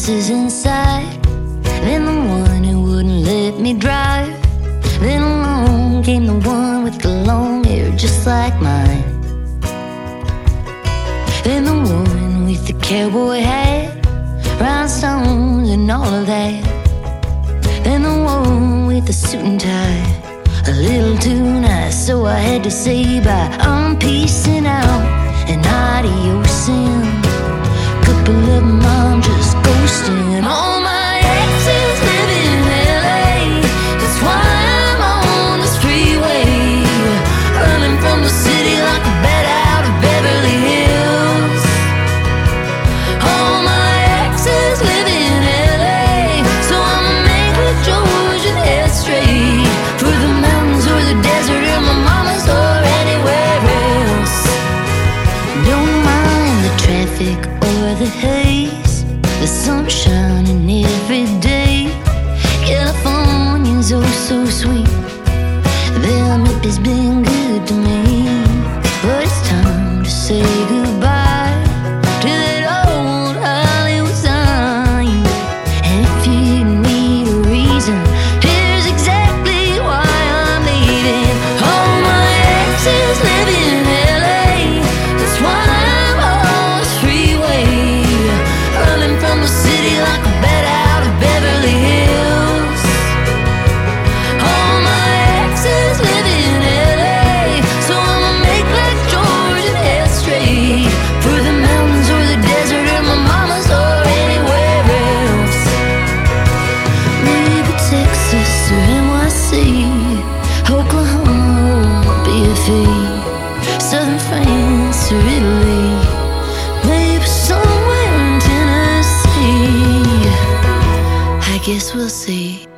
voices inside. Then the one who wouldn't let me drive. Then along came the one with the long hair just like mine. Then the one with the cowboy hat, rhinestones and all of that. Then the one with the suit and tie, a little too nice, so I had to say bye. I'm peacing out and adios in. Couple of them I'm just ghosting. All my exes live in LA. That's why I'm on this freeway, running from the city like a bat out of Beverly Hills. All my exes live in LA, so I'ma make with George and head straight for the mountains or the desert or my mama's or anywhere else. Don't mind the traffic or the haze, the sun shining every day. California's oh so sweet, them hippies been good to me. But it's time to say goodbye to that old Hollywood sign. And if you need a reason, here's exactly why I'm leaving. All my exes live in LA. That's why I'm on this freeway, running from the city like a bat out of Beverly Hills. All my exes live in LA, so I'ma make like George and head straight for the mountains or the desert or my mama's or anywhere else. Maybe Texas or NYC, Oklahoma, BFE, Southern France or Italy, maybe somewhere in Tennessee. I guess we'll see.